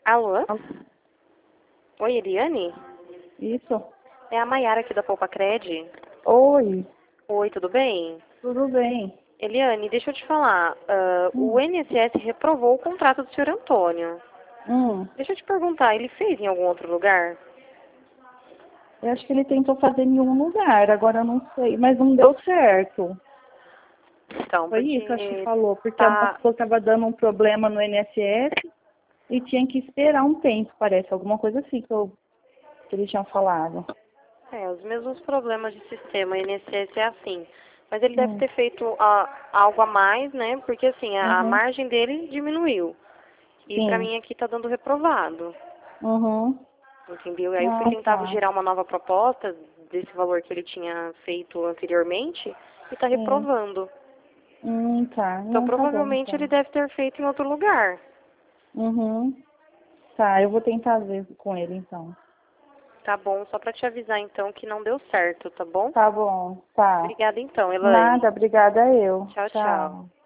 Alô? Al- Oi, Eliane? Isso. É a Maiara aqui da Poupa Cred. Oi, Oi, tudo bem? tudo bem? Eliane, deixa eu te falar. O Hum, INSS reprovou o contrato do senhor Antônio. hum. Deixa eu te perguntar, ele fez em algum outro lugar? Eu acho que ele tentou fazer em um lugar, agora eu não sei, mas não deu certo. Então, Foi isso, acho que porque falou, porque a moça tá... falou que estava dando um problema no INSS e tinha que esperar um tempo, parece, alguma coisa assim que eles tinham falado. os mesmos problemas de sistema, o INSS é assim. Mas ele deve Hum, ter feito algo a mais, né? Porque assim, a uhum, margem dele diminuiu. E pra sim, mim aqui tá dando reprovado. uhum. Entendeu? Aí eu fui Ah, tentar tá, gerar uma nova proposta desse valor que ele tinha feito anteriormente e está sim. reprovando. Tá, Então não, tá bom, provavelmente ele então. deve ter feito em outro lugar. Uhum. Tá, eu vou tentar ver com ele, então. Tá bom? Só para te avisar então que não deu certo, tá bom? Tá bom, tá. Obrigada então, Elaine. Nada, obrigada eu. Tchau, tchau. Tchau.